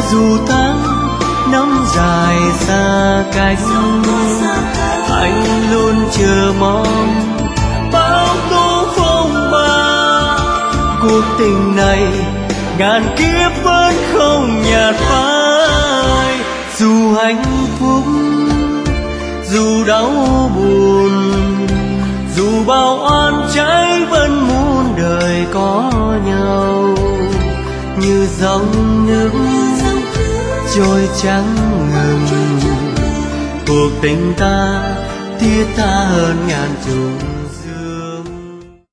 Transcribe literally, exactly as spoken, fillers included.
dù tháng năm dài xa cách, anh luôn chờ mong bao tố phong ba. Cuộc tình này ngàn kiếp vẫn không nhạt phai, dù hạnh phúc dù đau buồn, dù bao oan trái vẫn muôn đời có nhau. Như dòng nước trôi chẳng ngừng, cuộc tình ta thiết tha hơn ngàn trùng.